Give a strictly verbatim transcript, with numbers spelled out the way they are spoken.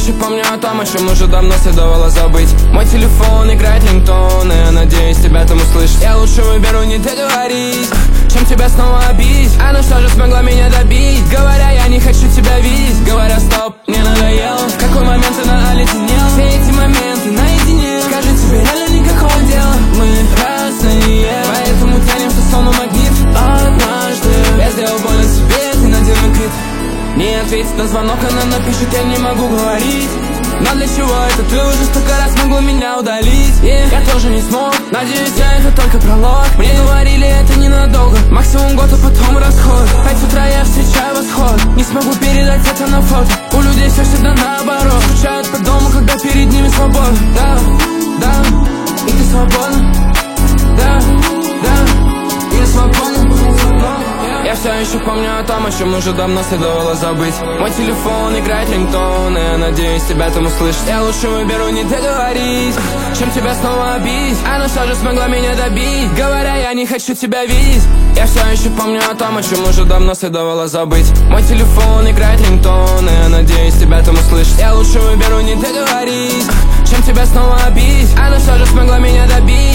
еще помню о том, о чем уже давно следовало забыть. Мой телефон играет рингтон, и я надеюсь тебя там услышать. Я лучше выберу не договорить, чем тебя снова обидеть. Она что же смогла меня добить, говоря, я не хочу тебя видеть. Говоря, стоп, мне надоело. В какой момент она оледенела? Все эти моменты наедине. Скажи, тебе реально никакого дела? Мы разные, поэтому тянемся словно магнит. Однажды я сделал больно себе, ты надела крит. Не ответит на звонок, она напишет, я не могу говорить. Но для чего это ты уже столько раз могла меня удалить? yeah. Я тоже не смог, надеюсь, я это только пролог. Мне говорили, это ненадолго, максимум год, а потом расход. Пять с утра я встречаю восход, не смогу передать это на фото. У людей все всегда наоборот, скучают по дому, когда перед ними свобода. Да, да, и ты свободна. Да, да, и я свободна. Я все еще помню о том, о чем уже давно следовало забыть. Мой телефон играет рингтон, и я надеюсь тебя там услышать. Я лучше выберу не договорить, чем тебя снова обидеть. Она все же смогла меня добить, говоря, я не хочу тебя видеть. Я все еще помню о том, о чем уже давно следовало забыть. Мой телефон играет рингтон, и я надеюсь тебя там услышать. Я лучше выберу не договорить, чем тебя снова обидеть. Она все же смогла меня добить.